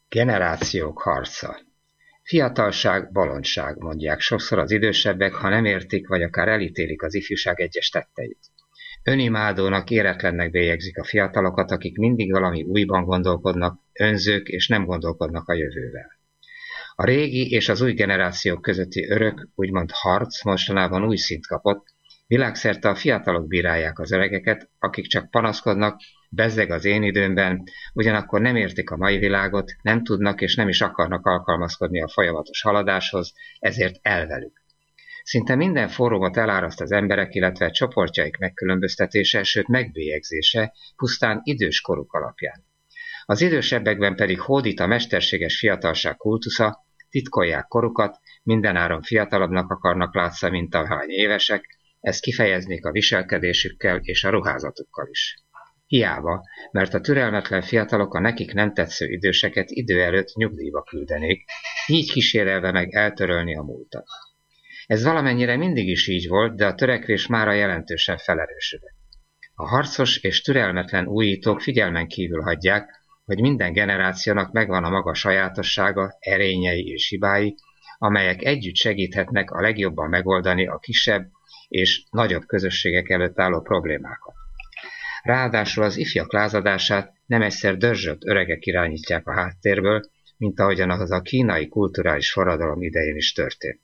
Generációk harca. Fiatalság, bolondság, mondják sokszor az idősebbek, ha nem értik, vagy akár elítélik az ifjúság egyes tetteit. Önimádónak, éretlennek bélyegzik a fiatalokat, akik mindig valami újban gondolkodnak, önzők és nem gondolkodnak a jövővel. A régi és az új generációk közötti örök, úgymond harc mostanában új szint kapott, világszerte a fiatalok bírálják az öregeket, akik csak panaszkodnak, bezzeg az én időmben, ugyanakkor nem értik a mai világot, nem tudnak és nem is akarnak alkalmazkodni a folyamatos haladáshoz, ezért elvelük. Szinte minden fórumot eláraszt az emberek, illetve csoportjaik megkülönböztetése, sőt megbélyegzése pusztán idős koruk alapján. Az idősebbekben pedig hódít a mesterséges fiatalság kultusza, titkolják korukat, mindenáron fiatalabbnak akarnak látszani, mint ahány évesek, ezt kifejeznék a viselkedésükkel és a ruházatukkal is. Hiába, mert a türelmetlen fiatalok a nekik nem tetsző időseket idő előtt nyugdíjba küldenék, így kísérelve meg eltörölni a múltat. Ez valamennyire mindig is így volt, de a törekvés mára jelentősen felerősödött. A harcos és türelmetlen újítók figyelmen kívül hagyják, hogy minden generációnak megvan a maga sajátossága, erényei és hibái, amelyek együtt segíthetnek a legjobban megoldani a kisebb és nagyobb közösségek előtt álló problémákat. Ráadásul az ifjak lázadását nem egyszer dörzsölt öregek irányítják a háttérből, mint ahogyan az a kínai kulturális forradalom idején is történt.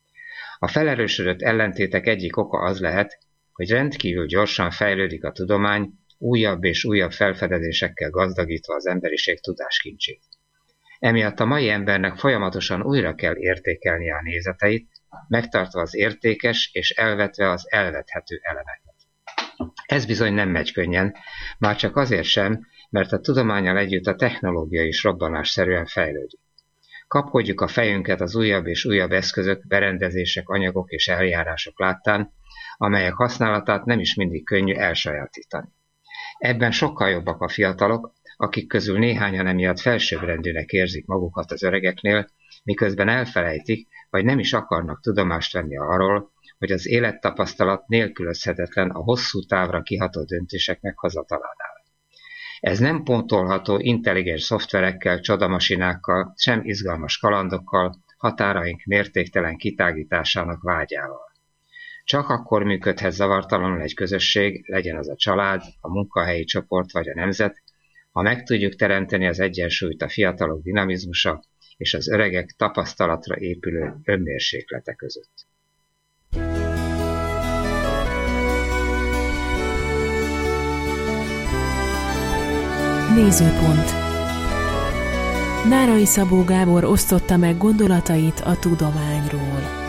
A felerősödött ellentétek egyik oka az lehet, hogy rendkívül gyorsan fejlődik a tudomány, újabb és újabb felfedezésekkel gazdagítva az emberiség tudáskincsét. Emiatt a mai embernek folyamatosan újra kell értékelnie a nézeteit, megtartva az értékes és elvetve az elvethető elemeket. Ez bizony nem megy könnyen, már csak azért sem, mert a tudománnyal együtt a technológia is robbanásszerűen fejlődik. Kapkodjuk a fejünket az újabb és újabb eszközök, berendezések, anyagok és eljárások láttán, amelyek használatát nem is mindig könnyű elsajátítani. Ebben sokkal jobbak a fiatalok, akik közül néhányan emiatt felsőbbrendűnek érzik magukat az öregeknél, miközben elfelejtik, vagy nem is akarnak tudomást venni arról, hogy az élettapasztalat nélkülözhetetlen a hosszú távra kiható döntések meghozatalánál. Ez nem pontolható intelligens szoftverekkel, csodamasinákkal, sem izgalmas kalandokkal, határaink mértéktelen kitágításának vágyával. Csak akkor működhet zavartalanul egy közösség, legyen az a család, a munkahelyi csoport vagy a nemzet, ha meg tudjuk teremteni az egyensúlyt a fiatalok dinamizmusa és az öregek tapasztalatra épülő önmérséklete között. Nézőpont. Nárai Szabó Gábor osztotta meg gondolatait a tudományról.